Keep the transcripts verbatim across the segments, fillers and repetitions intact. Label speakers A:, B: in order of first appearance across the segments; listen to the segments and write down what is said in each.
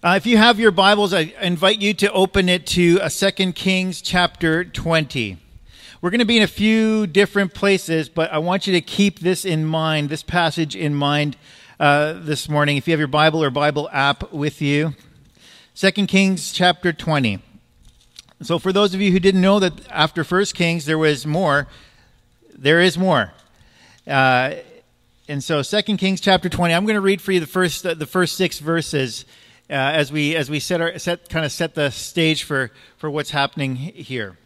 A: Uh, if you have your Bibles, I invite you to open it to uh, Second Kings chapter twenty. We're going to be in a few different places, but I want you to keep this in mind, this passage in mind uh, this morning. If you have your Bible or Bible app with you, Second Kings chapter twenty. So for those of you who didn't know that after First Kings there was more, there is more. Uh, and so Second Kings chapter twenty, I'm going to read for you the first uh, the first six verses. Uh, as we as we set our set kind of set the stage for for what's happening here.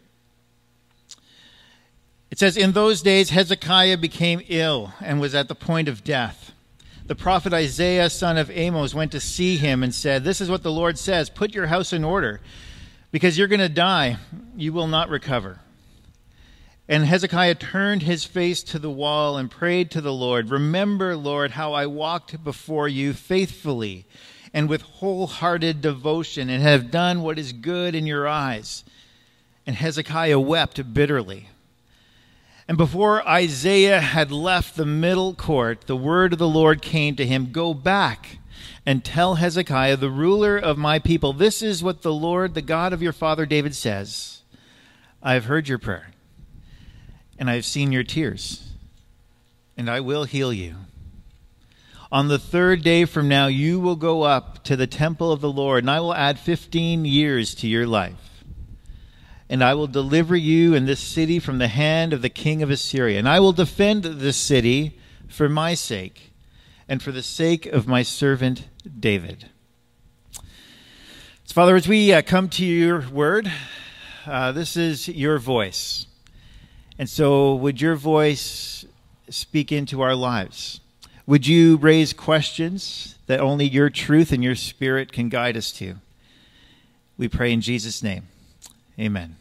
A: It says, "In those days Hezekiah became ill and was at the point of death. The prophet Isaiah, son of Amos, went to see him and said, 'This is what the Lord says: Put your house in order, because you're going to die. You will not recover.' And Hezekiah turned his face to the wall and prayed to the Lord, 'Remember, Lord, how I walked before you faithfully and with wholehearted devotion, and have done what is good in your eyes.' And Hezekiah wept bitterly. And before Isaiah had left the middle court, the word of the Lord came to him, 'Go back and tell Hezekiah, the ruler of my people, this is what the Lord, the God of your father David says. I have heard your prayer, and I have seen your tears, and I will heal you. On the third day from now, you will go up to the temple of the Lord, and I will add fifteen years to your life. And I will deliver you and this city from the hand of the king of Assyria. And I will defend this city for my sake and for the sake of my servant David.'" So, Father, as we uh, come to your word, uh, this is your voice. And so would your voice speak into our lives? Would you raise questions that only your truth and your spirit can guide us to? We pray in Jesus' name. Amen.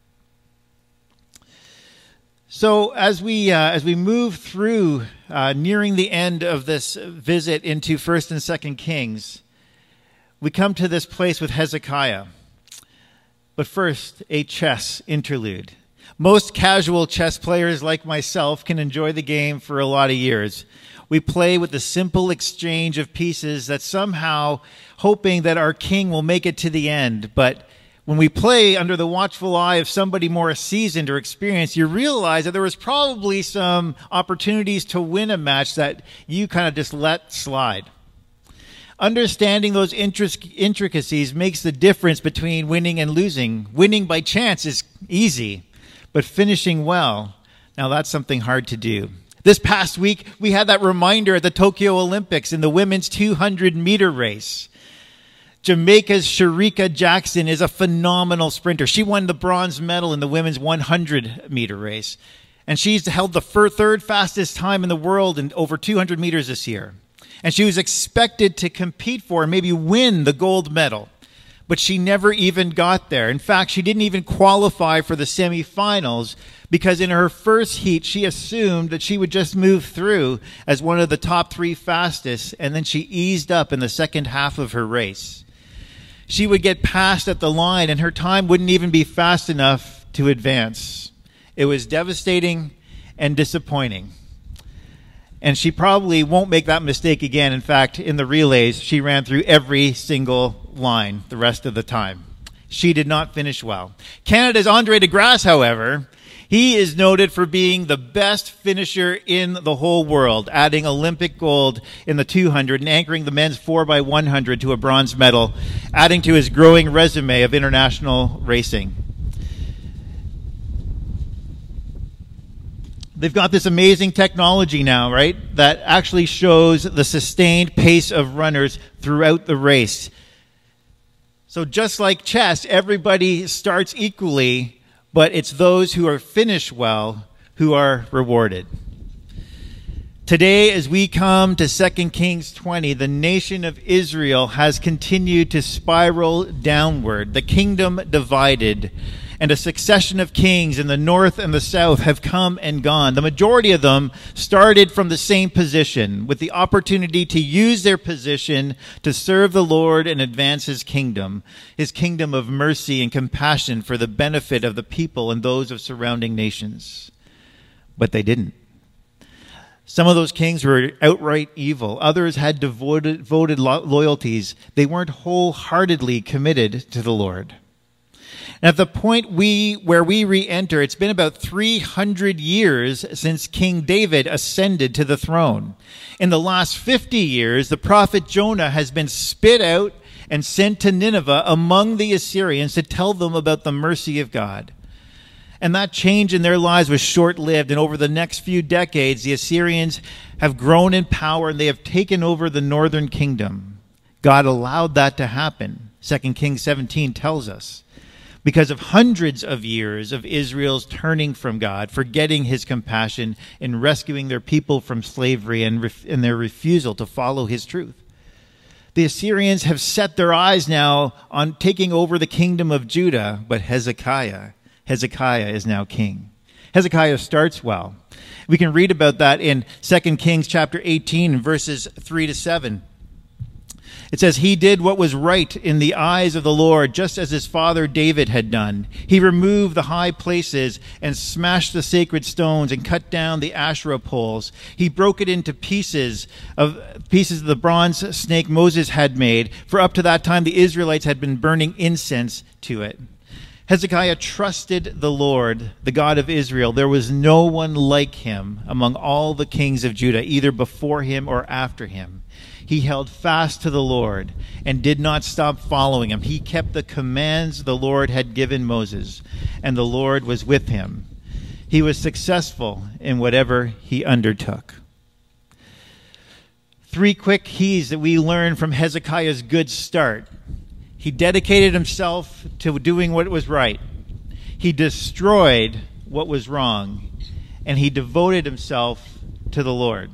A: So as we uh, as we move through, uh, nearing the end of this visit into First and Second Kings, we come to this place with Hezekiah. But first, a chess interlude. Most casual chess players like myself can enjoy the game for a lot of years. We play with the simple exchange of pieces that somehow hoping that our king will make it to the end. But when we play under the watchful eye of somebody more seasoned or experienced, you realize that there was probably some opportunities to win a match that you kind of just let slide. Understanding those intricacies makes the difference between winning and losing. Winning by chance is easy, but finishing well, now that's something hard to do. This past week, we had that reminder at the Tokyo Olympics in the women's two hundred meter race. Jamaica's Shericka Jackson is a phenomenal sprinter. She won the bronze medal in the women's one hundred meter race. And she's held the third fastest time in the world in over two hundred meters this year. And she was expected to compete for and maybe win the gold medal. But she never even got there. In fact, she didn't even qualify for the semifinals because in her first heat, she assumed that she would just move through as one of the top three fastest, and then she eased up in the second half of her race. She would get passed at the line, and her time wouldn't even be fast enough to advance. It was devastating and disappointing. And she probably won't make that mistake again. In fact, in the relays, she ran through every single line the rest of the time. She did not finish well. Canada's Andre De Grasse, however, he is noted for being the best finisher in the whole world, adding Olympic gold in the two hundred and anchoring the men's four by one hundred to a bronze medal, adding to his growing resume of international racing. They've got this amazing technology now, right, that actually shows the sustained pace of runners throughout the race. So just like chess, everybody starts equally, but it's those who are finished well who are rewarded. Today, as we come to Second Kings twenty, the nation of Israel has continued to spiral downward, the kingdom divided, and a succession of kings in the north and the south have come and gone. The majority of them started from the same position, with the opportunity to use their position to serve the Lord and advance his kingdom, his kingdom of mercy and compassion for the benefit of the people and those of surrounding nations. But they didn't. Some of those kings were outright evil. Others had devoted, devoted lo- loyalties. They weren't wholeheartedly committed to the Lord. And at the point we where we re-enter, it's been about three hundred years since King David ascended to the throne. In the last fifty years, the prophet Jonah has been spit out and sent to Nineveh among the Assyrians to tell them about the mercy of God. And that change in their lives was short-lived. And over the next few decades, the Assyrians have grown in power and they have taken over the northern kingdom. God allowed that to happen. Second Kings seventeen tells us. Because of hundreds of years of Israel's turning from God, forgetting his compassion, and rescuing their people from slavery and, ref- and their refusal to follow his truth. The Assyrians have set their eyes now on taking over the kingdom of Judah, but Hezekiah Hezekiah is now king. Hezekiah starts well. We can read about that in Second Kings chapter eighteen, verses three to seven. It says, "He did what was right in the eyes of the Lord, just as his father David had done. He removed the high places and smashed the sacred stones and cut down the Asherah poles. He broke it into pieces of pieces of the bronze snake Moses had made, for up to that time the Israelites had been burning incense to it." Hezekiah trusted the Lord, the God of Israel. There was no one like him among all the kings of Judah, either before him or after him. He held fast to the Lord and did not stop following him. He kept the commands the Lord had given Moses, and the Lord was with him. He was successful in whatever he undertook. Three quick keys that we learn from Hezekiah's good start. He dedicated himself to doing what was right. He destroyed what was wrong. And he devoted himself to the Lord.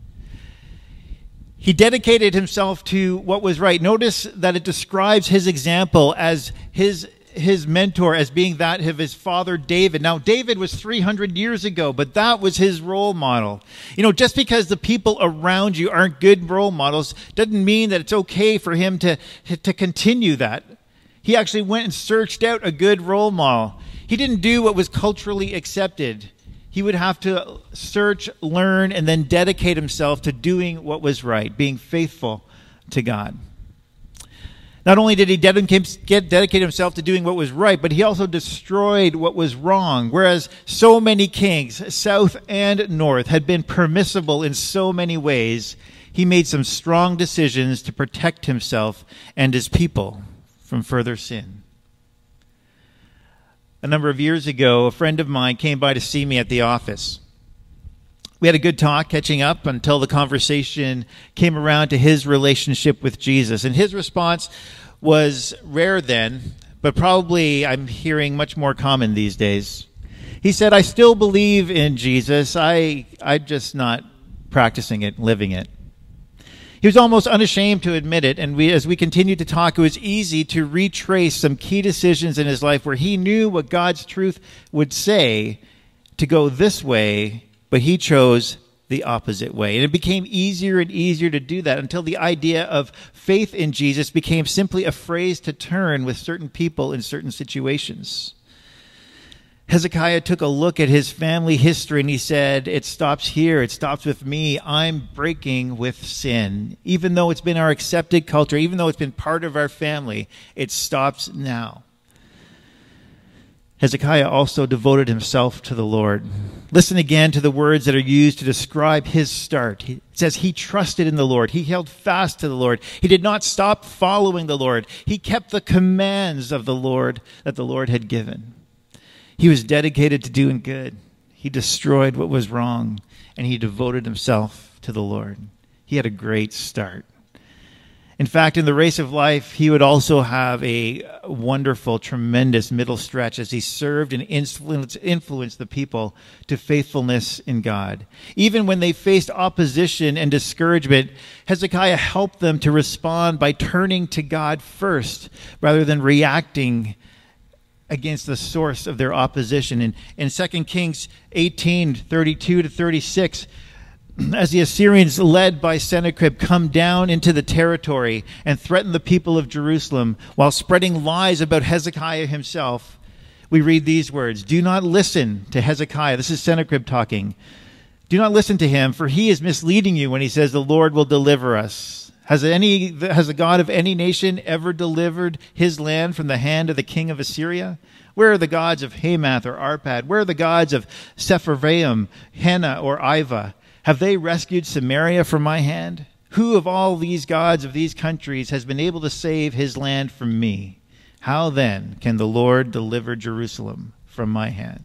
A: He dedicated himself to what was right. Notice that it describes his example as his his mentor as being that of his father David. Now, David was three hundred years ago, but that was his role model. You know, just because the people around you aren't good role models doesn't mean that it's okay for him to, to continue that. He actually went and searched out a good role model. He didn't do what was culturally accepted. He would have to search, learn, and then dedicate himself to doing what was right, being faithful to God. Not only did he dedicate himself to doing what was right, but he also destroyed what was wrong. Whereas so many kings, south and north, had been permissible in so many ways, he made some strong decisions to protect himself and his people from further sin. A number of years ago, a friend of mine came by to see me at the office. We had a good talk, catching up, until the conversation came around to his relationship with Jesus. And his response was rare then, but probably I'm hearing much more common these days. He said, "I still believe in Jesus. I, I'm just not practicing it, living it." He was almost unashamed to admit it, and we, as we continued to talk, it was easy to retrace some key decisions in his life where he knew what God's truth would say to go this way, but he chose the opposite way. And it became easier and easier to do that until the idea of faith in Jesus became simply a phrase to turn with certain people in certain situations. Hezekiah took a look at his family history and he said, it stops here. It stops with me. I'm breaking with sin. Even though it's been our accepted culture, even though it's been part of our family, it stops now. Hezekiah also devoted himself to the Lord. Listen again to the words that are used to describe his start. It says he trusted in the Lord. He held fast to the Lord. He did not stop following the Lord. He kept the commands of the Lord that the Lord had given. He was dedicated to doing good. He destroyed what was wrong, and he devoted himself to the Lord. He had a great start. In fact, in the race of life, he would also have a wonderful, tremendous middle stretch as he served and influenced, influenced the people to faithfulness in God. Even when they faced opposition and discouragement, Hezekiah helped them to respond by turning to God first rather than reacting against the source of their opposition. In, in Second Kings eighteen, thirty-two to thirty-six, as the Assyrians, led by Sennacherib, come down into the territory and threaten the people of Jerusalem while spreading lies about Hezekiah himself, we read these words, "Do not listen to Hezekiah." This is Sennacherib talking. Do not listen to him, for he is misleading you when he says the Lord will deliver us. Has any has the God of any nation ever delivered his land from the hand of the king of Assyria? Where are the gods of Hamath or Arpad? Where are the gods of Sepharvaim, Hena, or Iva? Have they rescued Samaria from my hand? Who of all these gods of these countries has been able to save his land from me? How then can the Lord deliver Jerusalem from my hand?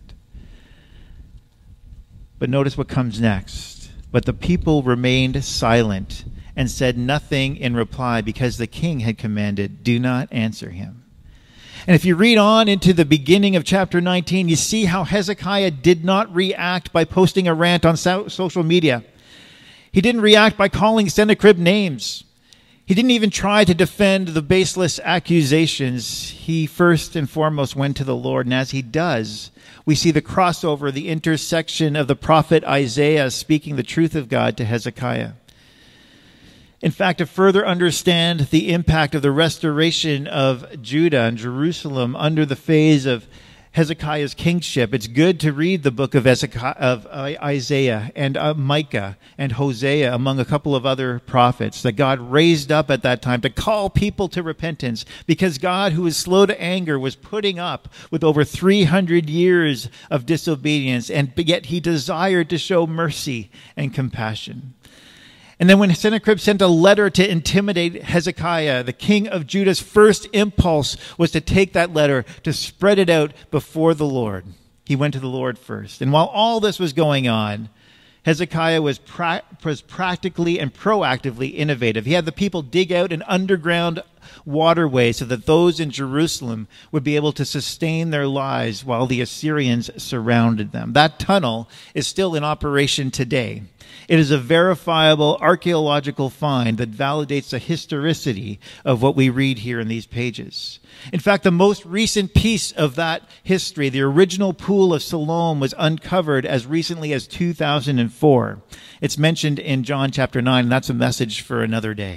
A: But notice what comes next. But the people remained silent and said nothing in reply, because the king had commanded, do not answer him. And if you read on into the beginning of chapter nineteen, you see how Hezekiah did not react by posting a rant on so- social media. He didn't react by calling Sennacherib names. He didn't even try to defend the baseless accusations. He first and foremost went to the Lord, and as he does, we see the crossover, the intersection of the prophet Isaiah speaking the truth of God to Hezekiah. In fact, to further understand the impact of the restoration of Judah and Jerusalem under the phase of Hezekiah's kingship, it's good to read the book of, of Isaiah and uh, Micah and Hosea, among a couple of other prophets that God raised up at that time to call people to repentance, because God, who is slow to anger, was putting up with over three hundred years of disobedience, and yet he desired to show mercy and compassion. And then when Sennacherib sent a letter to intimidate Hezekiah, the king of Judah's first impulse was to take that letter, to spread it out before the Lord. He went to the Lord first. And while all this was going on, Hezekiah was, pra- was practically and proactively innovative. He had the people dig out an underground waterway so that those in Jerusalem would be able to sustain their lives while the Assyrians surrounded them. That tunnel is still in operation today. It is a verifiable archaeological find that validates the historicity of what we read here in these pages. In fact, the most recent piece of that history, the original pool of Siloam, was uncovered as recently as two thousand four. It's mentioned in John chapter nine, and that's a message for another day.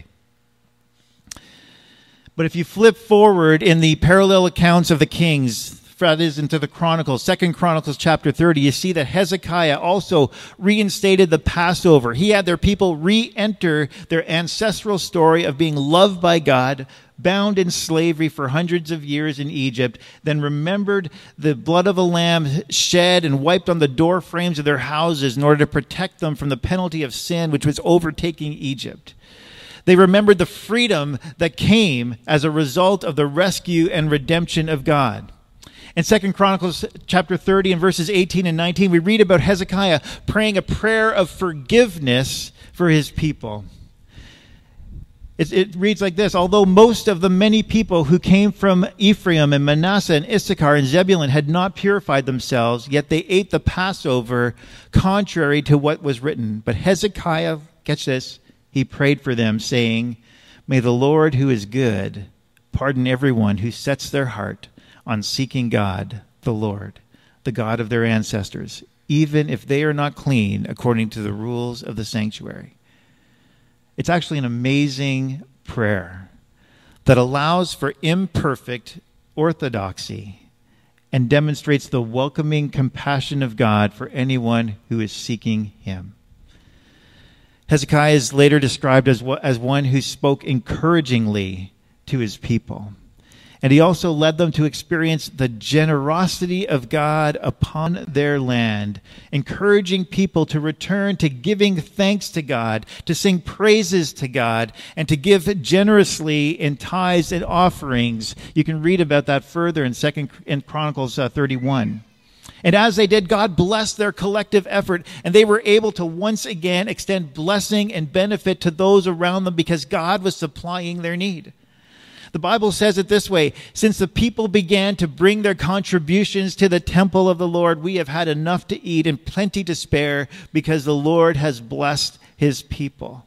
A: But if you flip forward in the parallel accounts of the kings, that is into the Chronicles, Second Chronicles chapter thirty, you see that Hezekiah also reinstated the Passover. He had their people re-enter their ancestral story of being loved by God, bound in slavery for hundreds of years in Egypt, then remembered the blood of a lamb shed and wiped on the door frames of their houses in order to protect them from the penalty of sin which was overtaking Egypt. They remembered the freedom that came as a result of the rescue and redemption of God. In Second Chronicles chapter thirty and verses eighteen and nineteen, we read about Hezekiah praying a prayer of forgiveness for his people. It, it reads like this: although most of the many people who came from Ephraim and Manasseh and Issachar and Zebulun had not purified themselves, yet they ate the Passover contrary to what was written. But Hezekiah, catch this, he prayed for them, saying, may the Lord, who is good, pardon everyone who sets their heart on seeking God, the Lord, the God of their ancestors, even if they are not clean according to the rules of the sanctuary. It's actually an amazing prayer that allows for imperfect orthodoxy and demonstrates the welcoming compassion of God for anyone who is seeking him. Hezekiah is later described as, as one who spoke encouragingly to his people. And he also led them to experience the generosity of God upon their land, encouraging people to return to giving thanks to God, to sing praises to God, and to give generously in tithes and offerings. You can read about that further in Second in Chronicles uh, thirty-one. And as they did, God blessed their collective effort, and they were able to once again extend blessing and benefit to those around them because God was supplying their need. The Bible says it this way: since the people began to bring their contributions to the temple of the Lord, we have had enough to eat and plenty to spare because the Lord has blessed his people.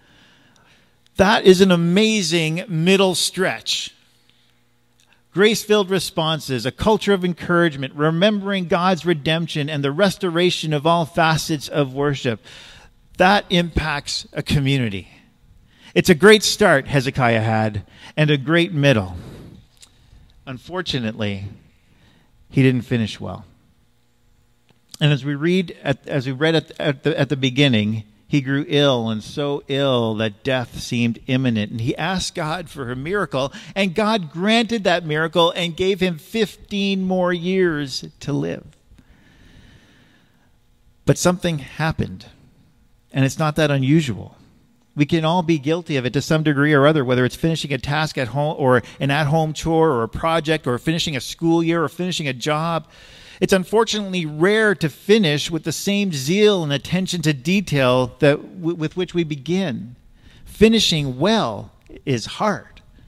A: That is an amazing middle stretch. Grace-filled responses, a culture of encouragement, remembering God's redemption and the restoration of all facets of worship. That impacts a community. It's a great start Hezekiah had, and a great middle. Unfortunately, he didn't finish well. And as we read, at, as we read at, at, the, at the beginning, he grew ill and so ill that death seemed imminent. And he asked God for a miracle, and God granted that miracle and gave him fifteen more years to live. But something happened, and it's not that unusual. We can all be guilty of it to some degree or other, whether it's finishing a task at home or an at-home chore or a project or finishing a school year or finishing a job. It's unfortunately rare to finish with the same zeal and attention to detail that w- with which we begin. Finishing well is hard.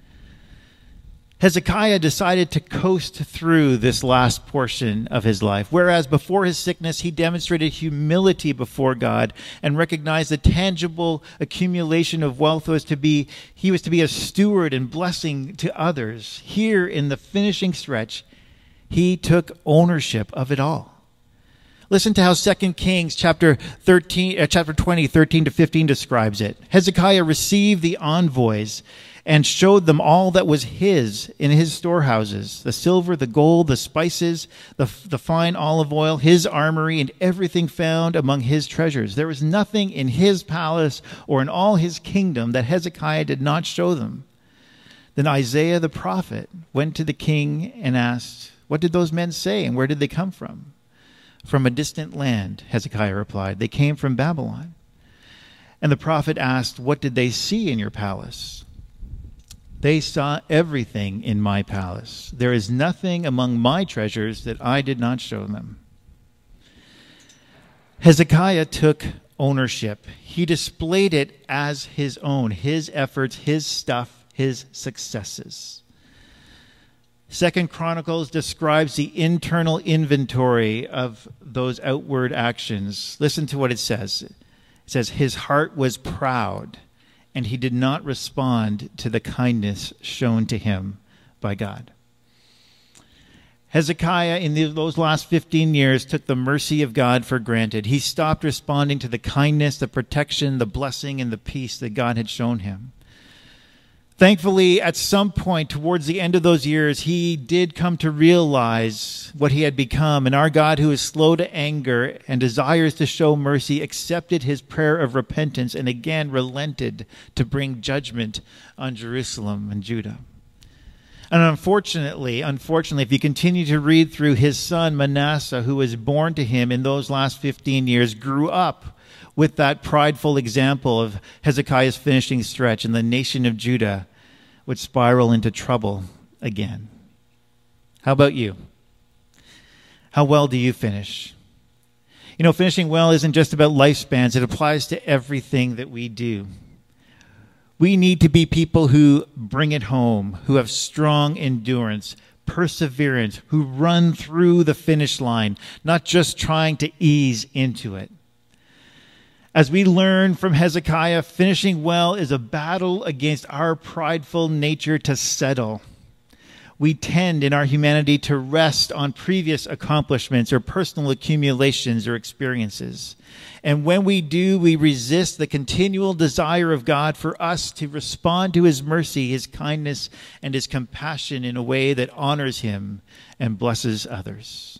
A: Hezekiah decided to coast through this last portion of his life, whereas before his sickness, he demonstrated humility before God and recognized the tangible accumulation of wealth was to be, he was to be a steward and blessing to others. Here in the finishing stretch, he took ownership of it all. Listen to how Second Kings chapter thirteen, uh, chapter twenty, thirteen to fifteen describes it. Hezekiah received the envoys and showed them all that was his in his storehouses, the silver, the gold, the spices, the, the fine olive oil, his armory, and everything found among his treasures. There was nothing in his palace or in all his kingdom that Hezekiah did not show them. Then Isaiah the prophet went to the king and asked, "What did those men say, and where did they come from?" "From a distant land," Hezekiah replied. "They came from Babylon." And the prophet asked, "What did they see in your palace?" "They saw everything in my palace. There is nothing among my treasures that I did not show them." Hezekiah took ownership. He displayed it as his own, his efforts, his stuff, his successes. Second Chronicles describes the internal inventory of those outward actions. Listen to what it says. It says, "His heart was proud, and he did not respond to the kindness shown to him by God." Hezekiah, in those last fifteen years, took the mercy of God for granted. He stopped responding to the kindness, the protection, the blessing, and the peace that God had shown him. Thankfully, at some point towards the end of those years, he did come to realize what he had become. And our God, who is slow to anger and desires to show mercy, accepted his prayer of repentance and again relented to bring judgment on Jerusalem and Judah. And unfortunately, unfortunately, if you continue to read through, his son Manasseh, who was born to him in those last fifteen years, grew up with that prideful example of Hezekiah's finishing stretch, and the nation of Judah would spiral into trouble again. How about you? How well do you finish? You know, finishing well isn't just about lifespans. It applies to everything that we do. We need to be people who bring it home, who have strong endurance, perseverance, who run through the finish line, not just trying to ease into it. As we learn from Hezekiah, finishing well is a battle against our prideful nature to settle. We tend in our humanity to rest on previous accomplishments or personal accumulations or experiences. And when we do, we resist the continual desire of God for us to respond to his mercy, his kindness, and his compassion in a way that honors him and blesses others.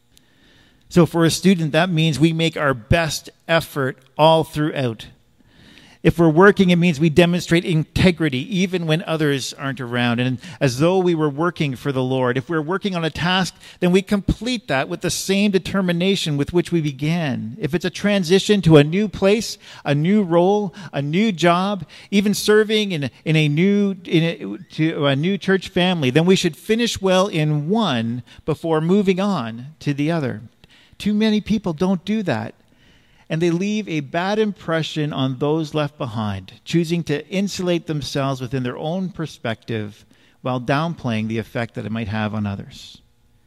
A: So for a student, that means we make our best effort all throughout. If we're working, it means we demonstrate integrity even when others aren't around, and as though we were working for the Lord. If we're working on a task, then we complete that with the same determination with which we began. If it's a transition to a new place, a new role, a new job, even serving in, in a new in a, to a new church family, then we should finish well in one before moving on to the other. Too many people don't do that, and they leave a bad impression on those left behind, choosing to insulate themselves within their own perspective while downplaying the effect that it might have on others.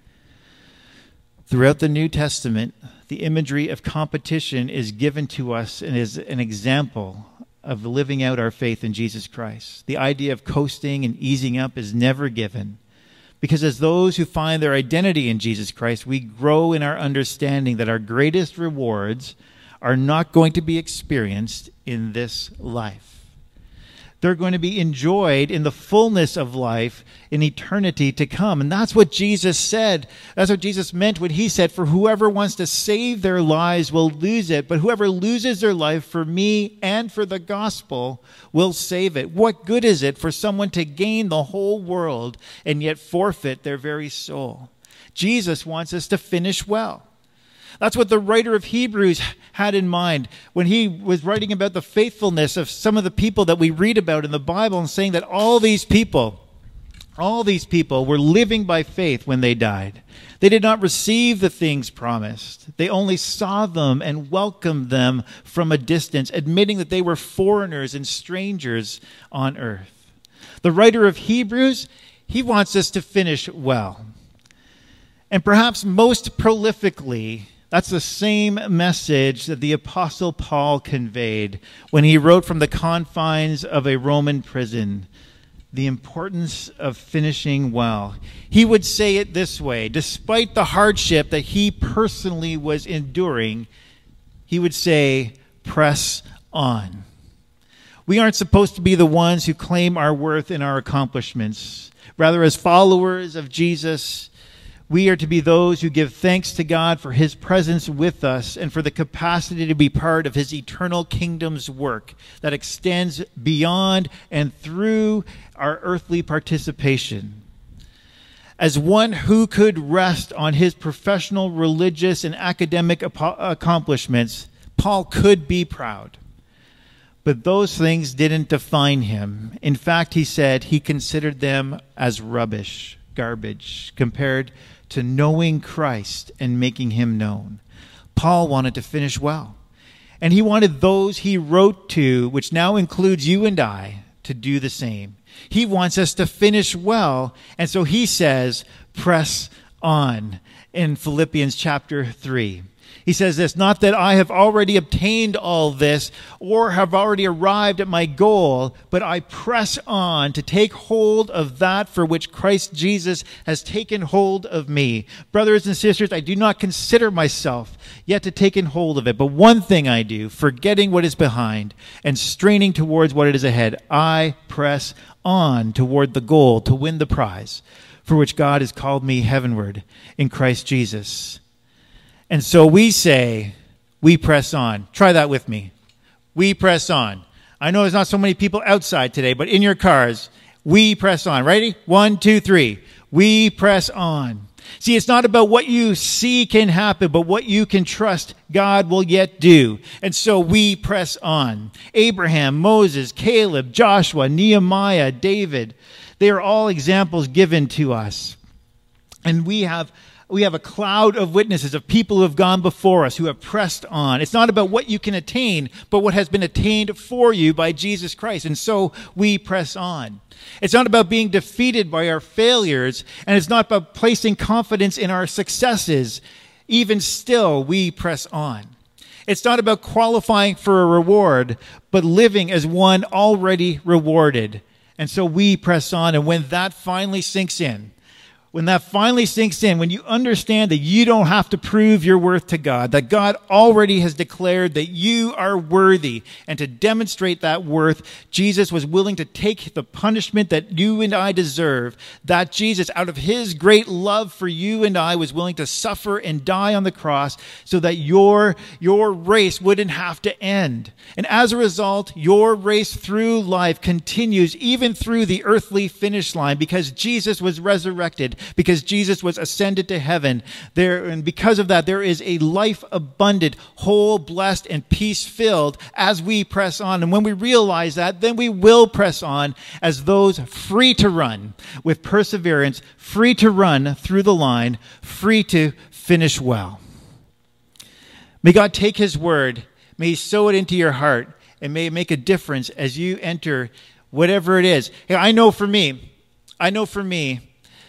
A: Throughout the New Testament, the imagery of competition is given to us and is an example of living out our faith in Jesus Christ. The idea of coasting and easing up is never given. Because as those who find their identity in Jesus Christ, we grow in our understanding that our greatest rewards are not going to be experienced in this life. They're going to be enjoyed in the fullness of life in eternity to come. And that's what Jesus said. That's what Jesus meant when he said, for whoever wants to save their lives will lose it, but whoever loses their life for me and for the gospel will save it. What good is it for someone to gain the whole world and yet forfeit their very soul? Jesus wants us to finish well. That's what the writer of Hebrews had in mind when he was writing about the faithfulness of some of the people that we read about in the Bible, and saying that all these people, all these people were living by faith when they died. They did not receive the things promised. They only saw them and welcomed them from a distance, admitting that they were foreigners and strangers on earth. The writer of Hebrews, he wants us to finish well. And perhaps most prolifically, that's the same message that the Apostle Paul conveyed when he wrote from the confines of a Roman prison, the importance of finishing well. He would say it this way: despite the hardship that he personally was enduring, he would say, press on. We aren't supposed to be the ones who claim our worth in our accomplishments. Rather, as followers of Jesus, we are to be those who give thanks to God for his presence with us and for the capacity to be part of his eternal kingdom's work that extends beyond and through our earthly participation. As one who could rest on his professional, religious, and academic ap- accomplishments, Paul could be proud. But those things didn't define him. In fact, he said he considered them as rubbish, garbage, compared to knowing Christ and making him known. Paul wanted to finish well. And he wanted those he wrote to, which now includes you and I, to do the same. He wants us to finish well. And so he says, press on in Philippians chapter three. He says this, not that I have already obtained all this or have already arrived at my goal, but I press on to take hold of that for which Christ Jesus has taken hold of me. Brothers and sisters, I do not consider myself yet to taken hold of it, but one thing I do, forgetting what is behind and straining towards what is ahead, I press on toward the goal to win the prize for which God has called me heavenward in Christ Jesus. And so we say, we press on. Try that with me. We press on. I know there's not so many people outside today, but in your cars, we press on. Ready? One, two, three. We press on. See, it's not about what you see can happen, but what you can trust God will yet do. And so we press on. Abraham, Moses, Caleb, Joshua, Nehemiah, David, they are all examples given to us. And we have We have a cloud of witnesses of people who have gone before us, who have pressed on. It's not about what you can attain, but what has been attained for you by Jesus Christ. And so we press on. It's not about being defeated by our failures, and it's not about placing confidence in our successes. Even still, we press on. It's not about qualifying for a reward, but living as one already rewarded. And so we press on, and when that finally sinks in, When that finally sinks in, when you understand that you don't have to prove your worth to God, that God already has declared that you are worthy, and to demonstrate that worth, Jesus was willing to take the punishment that you and I deserve, that Jesus, out of his great love for you and I, was willing to suffer and die on the cross so that your, your race wouldn't have to end. And as a result, your race through life continues even through the earthly finish line, because Jesus was resurrected, because Jesus was ascended to heaven. There, and because of that, there is a life abundant, whole, blessed, and peace-filled as we press on. And when we realize that, then we will press on as those free to run with perseverance, free to run through the line, free to finish well. May God take his word, may he sow it into your heart, and may it make a difference as you enter whatever it is. Hey, I know for me, I know for me,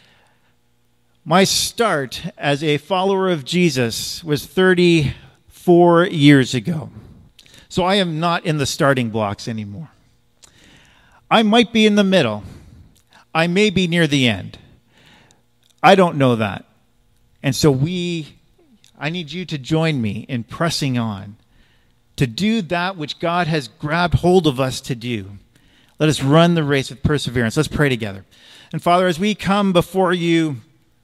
A: my start as a follower of Jesus was thirty-four years ago. So I am not in the starting blocks anymore. I might be in the middle. I may be near the end. I don't know that. And so we, I need you to join me in pressing on to do that which God has grabbed hold of us to do. Let us run the race with perseverance. Let's pray together. And Father, as we come before you,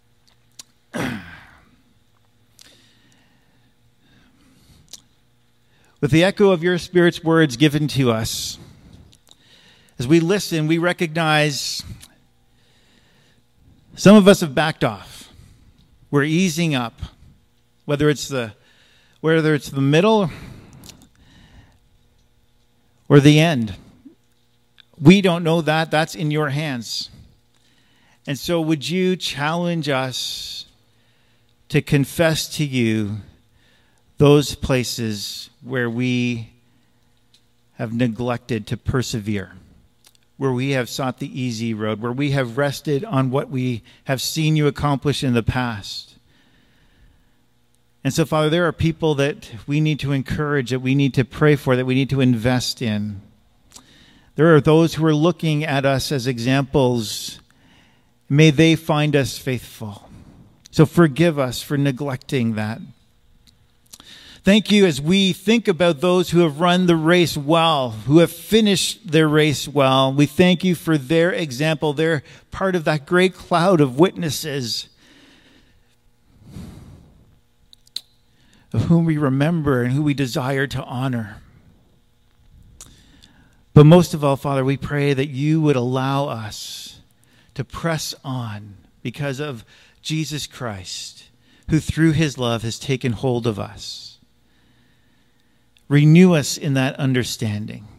A: with the echo of your Spirit's words given to us, as we listen, we recognize some of us have backed off. We're easing up, whether it's the whether it's the middle or the end. We don't know that. That's in your hands. And so would you challenge us to confess to you those places where we have neglected to persevere, where we have sought the easy road, where we have rested on what we have seen you accomplish in the past. And so, Father, there are people that we need to encourage, that we need to pray for, that we need to invest in. There are those who are looking at us as examples. May they find us faithful. So forgive us for neglecting that. Thank you as we think about those who have run the race well, who have finished their race well. We thank you for their example. They're part of that great cloud of witnesses of whom we remember and who we desire to honor. But most of all, Father, we pray that you would allow us to press on because of Jesus Christ, who through his love has taken hold of us. Renew us in that understanding.